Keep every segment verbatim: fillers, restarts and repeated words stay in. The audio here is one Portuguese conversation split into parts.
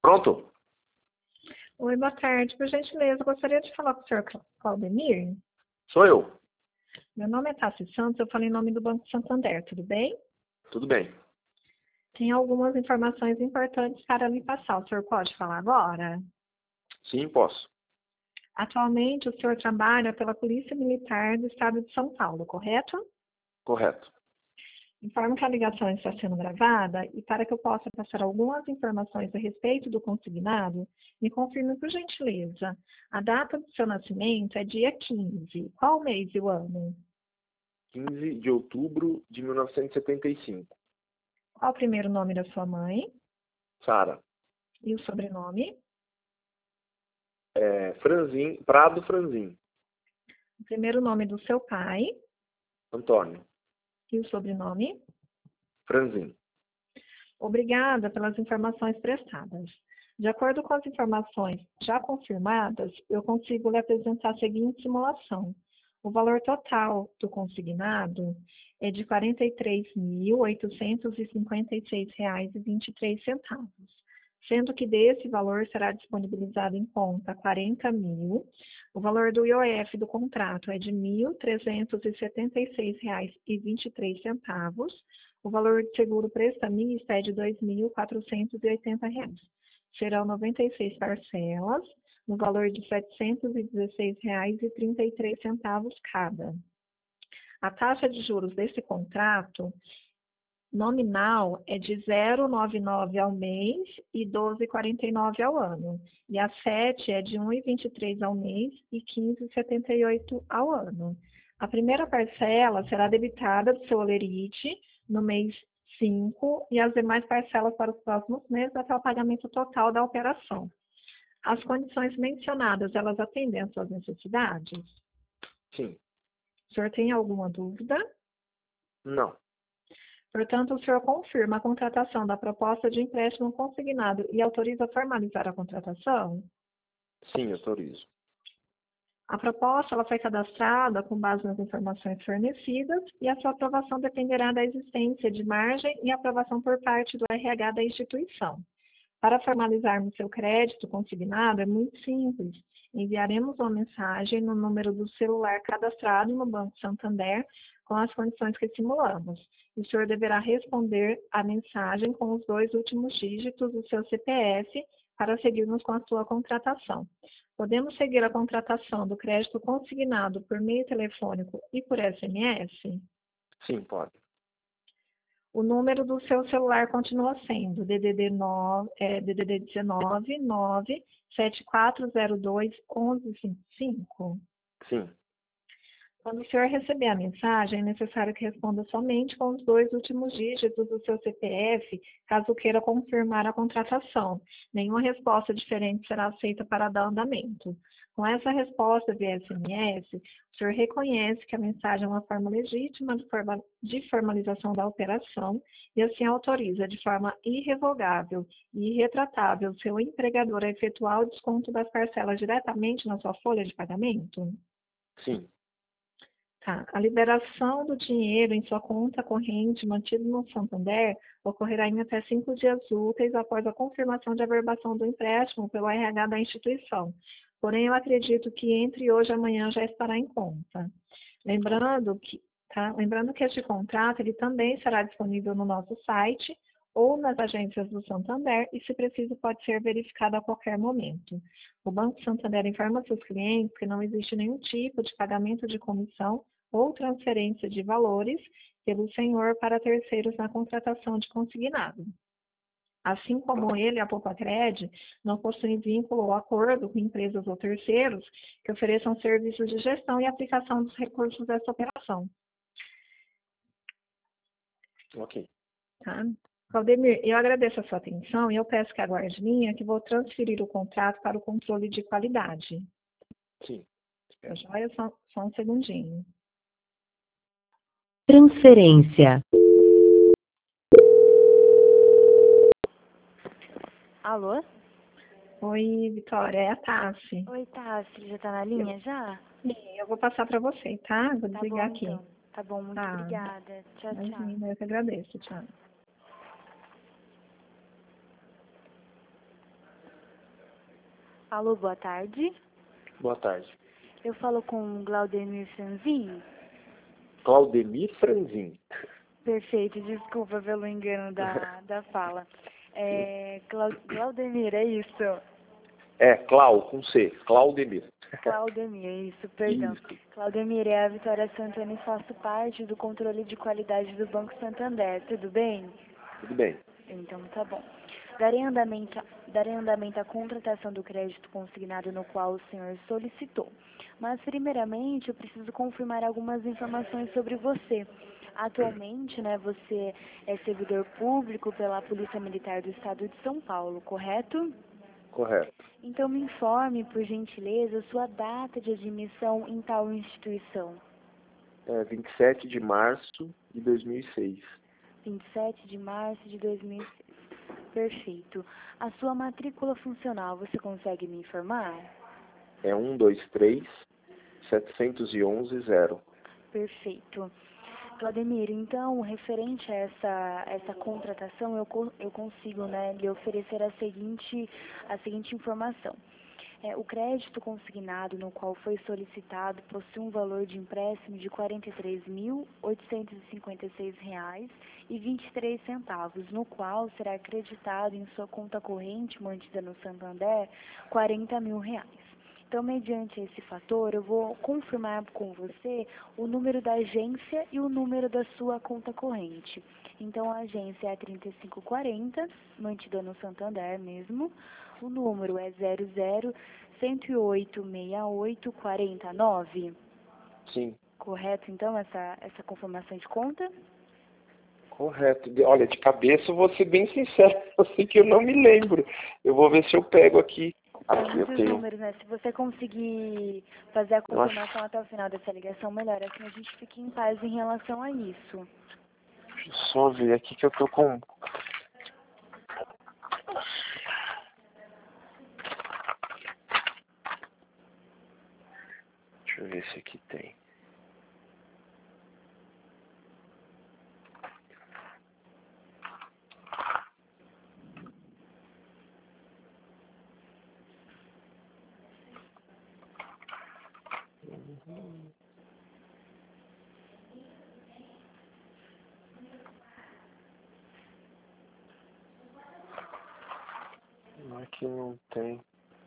Pronto? Oi, boa tarde. Por gentileza, gostaria de falar com o senhor Claudemir. Sou eu. Meu nome é Tassi Santos, eu falo em nome do Banco Santander, tudo bem? Tudo bem. Tem algumas informações importantes para me passar. O senhor pode falar agora? Sim, posso. Atualmente, o senhor trabalha pela Polícia Militar do Estado de São Paulo, correto? Correto. Informo que a ligação está sendo gravada e para que eu possa passar algumas informações a respeito do consignado, me confirme por gentileza. A data do seu nascimento é dia quinze. Qual o mês e o ano? quinze de outubro de mil novecentos e setenta e cinco. Qual o primeiro nome da sua mãe? Sara. E o sobrenome? É, Franzin, Prado Franzin. O primeiro nome do seu pai? Antônio. E o sobrenome? Franzin. Obrigada pelas informações prestadas. De acordo com as informações já confirmadas, eu consigo lhe apresentar a seguinte simulação. O valor total do consignado é de quarenta e três mil, oitocentos e cinquenta e seis reais e vinte e três centavos, sendo que desse valor será disponibilizado em conta quarenta mil. O valor do I O F do contrato é de mil trezentos e setenta e seis reais e vinte e três centavos. O valor de seguro prestamista é de dois mil quatrocentos e oitenta reais. Serão noventa e seis parcelas, no valor de setecentos e dezesseis reais e trinta e três centavos cada. A taxa de juros desse contrato nominal é de zero vírgula noventa e nove ao mês e doze vírgula quarenta e nove ao ano. E a sete é de um vírgula vinte e três ao mês e quinze vírgula setenta e oito ao ano. A primeira parcela será debitada do seu holerite no mês cinco e as demais parcelas para os próximos meses até o pagamento total da operação. As condições mencionadas, elas atendem às suas necessidades? Sim. O senhor tem alguma dúvida? Não. Portanto, o senhor confirma a contratação da proposta de empréstimo consignado e autoriza a formalizar a contratação? Sim, autorizo. A proposta ela foi cadastrada com base nas informações fornecidas e a sua aprovação dependerá da existência de margem e aprovação por parte do R H da instituição. Para formalizarmos seu crédito consignado é muito simples. Enviaremos uma mensagem no número do celular cadastrado no Banco Santander com as condições que simulamos. O senhor deverá responder a mensagem com os dois últimos dígitos do seu C P F para seguirmos com a sua contratação. Podemos seguir a contratação do crédito consignado por meio telefônico e por S M S? Sim, pode. O número do seu celular continua sendo D D D nove, é, D D D dezenove, nove, sete quatro zero dois, onze cinquenta e cinco? Sim. Quando o senhor receber a mensagem, é necessário que responda somente com os dois últimos dígitos do seu C P F, caso queira confirmar a contratação. Nenhuma resposta diferente será aceita para dar andamento. Com essa resposta via S M S, o senhor reconhece que a mensagem é uma forma legítima de, forma, de formalização da operação e assim autoriza de forma irrevogável e irretratável seu empregador a efetuar o desconto das parcelas diretamente na sua folha de pagamento? Sim. Tá. A liberação do dinheiro em sua conta corrente mantido no Santander ocorrerá em até cinco dias úteis após a confirmação de averbação do empréstimo pelo R H da instituição. Porém, eu acredito que entre hoje e amanhã já estará em conta. Lembrando que, tá? Lembrando que este contrato ele também será disponível no nosso site ou nas agências do Santander e, se preciso, pode ser verificado a qualquer momento. O Banco Santander informa seus clientes que não existe nenhum tipo de pagamento de comissão ou transferência de valores pelo senhor para terceiros na contratação de consignado. Assim como ele, a Poupacred, não possui vínculo ou acordo com empresas ou terceiros que ofereçam serviços de gestão e aplicação dos recursos dessa operação. Ok. Tá? Claudemir, eu agradeço a sua atenção e eu peço que aguarde linha que vou transferir o contrato para o controle de qualidade. Sim. Eu já só, só um segundinho. Transferência. Alô? Oi, Vitória, é a Tassi. Oi, Tassi, já tá na linha já? Sim, eu vou passar para você, tá? Vou Tá desligar bom, aqui. então. Tá bom, muito Tá. obrigada. Tchau, tchau. Imagina, eu que agradeço, tchau. Alô, boa tarde. Boa tarde. Eu falo com o Glaudemir Franzin. Claudemir Franzin. Perfeito, desculpa pelo engano da, da fala. É, Clau, Glaudemir, é isso? É, Clau, com C. Claudemir. Claudemir, isso, perdão. Isso. Claudemir, é a Vitória Santana e faço parte do controle de qualidade do Banco Santander, tudo bem? Tudo bem. Então tá bom. Darei andamento, darei andamento à contratação do crédito consignado no qual o senhor solicitou. Mas, primeiramente, eu preciso confirmar algumas informações sobre você. Atualmente, né, você é servidor público pela Polícia Militar do Estado de São Paulo, correto? Correto. Então, me informe, por gentileza, sua data de admissão em tal instituição. É vinte e sete de março de dois mil e seis. vinte e sete de março de dois mil e seis. Perfeito. A sua matrícula funcional, você consegue me informar? É um dois três sete um um zero. Perfeito. Claudemir, então, referente a essa, essa contratação, eu, co- eu consigo, né, lhe oferecer a seguinte, a seguinte informação. É, o crédito consignado no qual foi solicitado possui um valor de empréstimo de quarenta e três mil oitocentos e cinquenta e seis reais e vinte e três centavos, no qual será acreditado em sua conta corrente mantida no Santander quarenta mil reais. Então, mediante esse fator, eu vou confirmar com você o número da agência e o número da sua conta corrente. Então, a agência é a trinta e cinco quarenta, mantida no Santander mesmo. O número é zero zero um zero oito seis oito quatro nove. Sim, Correto, então, essa, essa confirmação de conta? correto. De- Olha, de cabeça eu vou ser bem sincero. Eu sei que eu não me lembro. Eu vou ver se eu pego aqui. São Aqui eu muitos tenho. números, né? Se você conseguir fazer a Eu acho- confirmação até o final dessa ligação, melhor. Assim a gente fica em paz em relação a isso. Deixa eu só ver aqui que eu tô com. Deixa eu ver se aqui tem. Aqui não tem.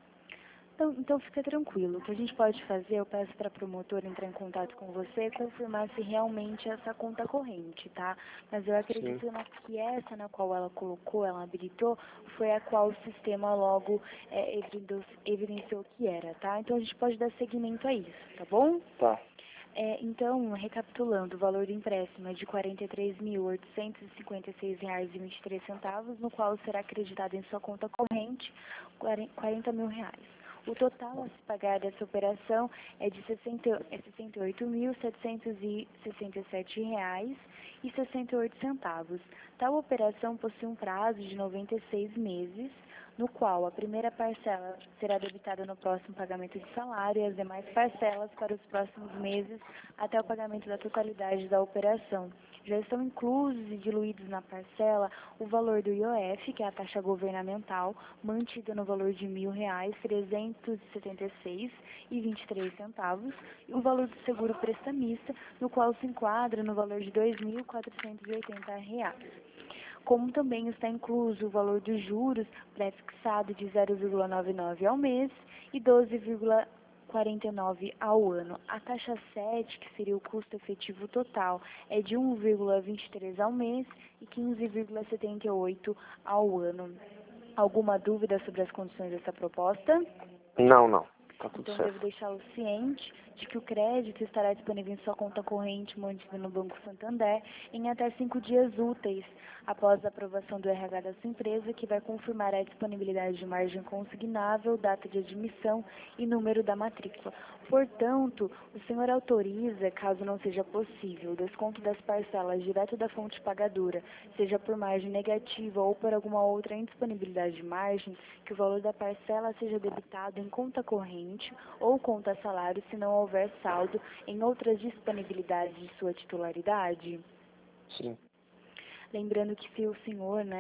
Então, então fica tranquilo. O que a gente pode fazer, eu peço para a promotora entrar em contato com você e confirmar se realmente é essa conta corrente, tá? Mas eu acredito na, que essa na qual ela colocou, ela habilitou, foi a qual o sistema logo é, evidenciou, evidenciou que era, tá? Então a gente pode dar seguimento a isso, tá bom? Tá. É, então, recapitulando, o valor do empréstimo é de quarenta e três mil oitocentos e cinquenta e seis reais e vinte e três centavos, no qual será acreditado em sua conta corrente quarenta mil reais. O total a se pagar dessa operação é de sessenta e oito mil setecentos e sessenta e sete reais e sessenta e oito centavos. Tal operação possui um prazo de noventa e seis meses, no qual a primeira parcela será debitada no próximo pagamento de salário e as demais parcelas para os próximos meses até o pagamento da totalidade da operação. Já estão inclusos e diluídos na parcela o valor do I O F, que é a taxa governamental, mantida no valor de mil reais, trezentos e setenta e seis e vinte e três centavos, e o valor do seguro prestamista, no qual se enquadra no valor de dois mil quatrocentos e oitenta reais. Como também está incluso o valor dos juros pré-fixado de zero vírgula noventa e nove ao mês e doze vírgula quarenta e nove ao ano. A taxa sete, que seria o custo efetivo total, é de um vírgula vinte e três ao mês e quinze vírgula setenta e oito ao ano. Alguma dúvida sobre as condições dessa proposta? Não, não. Tá tudo Então, certo. devo deixá-lo ciente de que o crédito estará disponível em sua conta corrente mantida no Banco Santander em até cinco dias úteis após a aprovação do R H da sua empresa, que vai confirmar a disponibilidade de margem consignável, data de admissão e número da matrícula. Portanto, o senhor autoriza, caso não seja possível, o desconto das parcelas direto da fonte pagadora, seja por margem negativa ou por alguma outra indisponibilidade de margem, que o valor da parcela seja debitado em conta corrente ou conta salário se não houver saldo em outras disponibilidades de sua titularidade? Sim. Lembrando que se o senhor, né,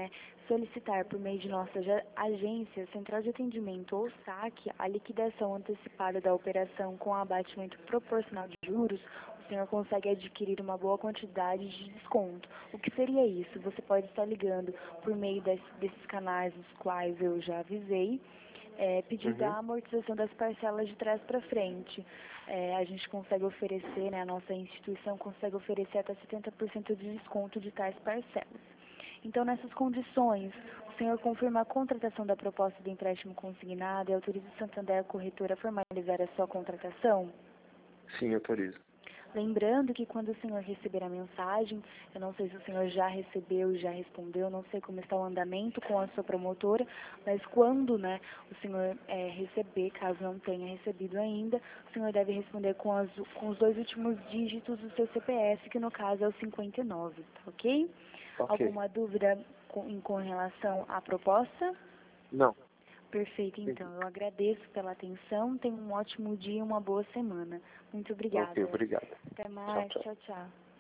solicitar por meio de nossa ja- agência, central de atendimento ou saque, a liquidação antecipada da operação com abatimento proporcional de juros, o senhor consegue adquirir uma boa quantidade de desconto. O que seria isso? Você pode estar ligando por meio des- desses canais, os quais eu já avisei, é, pedindo Uhum. a amortização das parcelas de trás para frente. É, a gente consegue oferecer, né, a nossa instituição consegue oferecer até setenta por cento de desconto de tais parcelas. Então, nessas condições, o senhor confirma a contratação da proposta de empréstimo consignado e autoriza o Santander a corretora a formalizar a sua contratação? Sim, autorizo. Lembrando que quando o senhor receber a mensagem, eu não sei se o senhor já recebeu, já respondeu, não sei como está o andamento com a sua promotora, mas quando, né, o senhor é, receber, caso não tenha recebido ainda, o senhor deve responder com, as, com os dois últimos dígitos do seu C P F, que no caso é o cinquenta e nove, tá ok? Ok. Alguma dúvida com, com relação à proposta? Não. Perfeito, então. Eu agradeço pela atenção. Tenha um ótimo dia e uma boa semana. Muito Ok, obrigada. obrigado. Até Tchau, mais. tchau. Tchau, tchau.